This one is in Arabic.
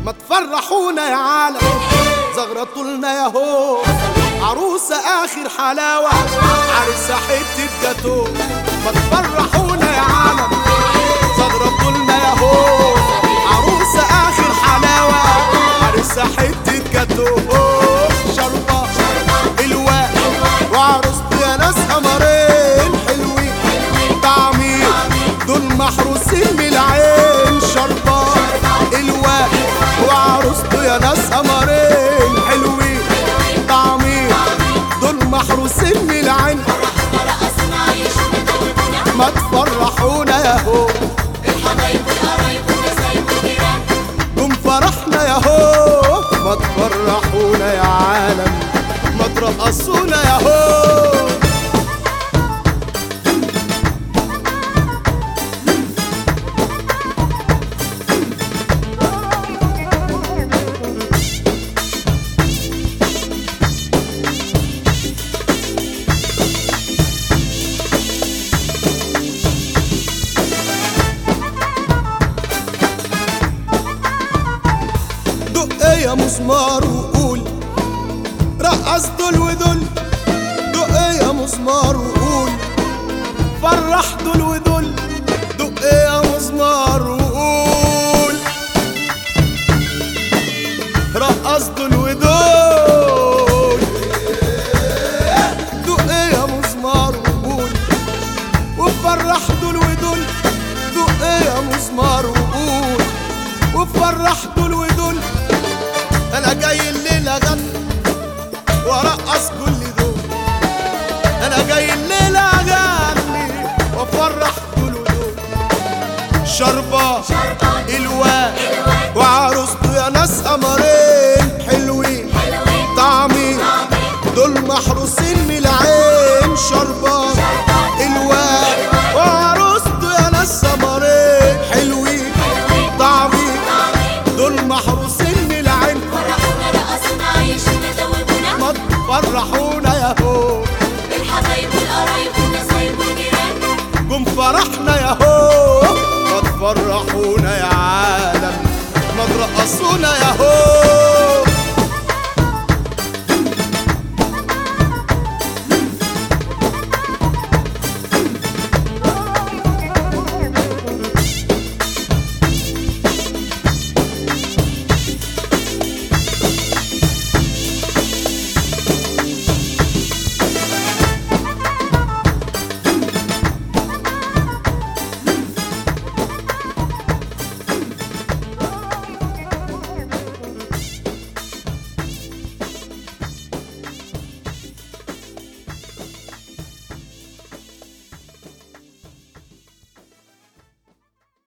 ما تفرحونا يا عالم، زغرطولنا يا هو، عروسة آخر حلاوة، عرسة حتة جاتو. ما تفرحونا يا عالم، زغرطولنا يا هو، عروسة آخر حلاوة، عرسة حتة جاتو. شربة الواء وعروسته يا ناس قمرين حلوين طعمين، دول محروسين من العين. شربة الواء وعروسته يا ناس قمرين حلوين طعمين، دول محروسين من العين. ما تفرحونا يا هو، الحبايب والقرايب والنسايب والجيران، قوم فرحنا يا هو. ما تفرحونا يا عالم، ما ترقصونا يا هو. دق يا مسمار وقول رقص دول ودول، دق يا مسمار وقول فرح دول ودول، دق يا مسمار وقول رقص دول ودول، دق يا مسمار وقول وفرح دول ودول، دق يا مسمار وقول وفرح دول ودول. انا جاي الليله غني وارقص كل دول، انا جاي الليله اغني وافرح دول ودول. شربة الواء وعروسته يا ناس قمرين حلوين طعمين، دول محروسين من العين. شربة الواء وعروسته يا ناس قمرين حلوين طعمين، دول محروسين من العين. فرحونا رقصونا عيشونا دوبونا، ما تفرحونا يا هو، الحبايب والقرايب والنسايب والجيران، قوم فرحنا يا هو. ما تفرحونا يا عالم، ما ترقصونا يا هو.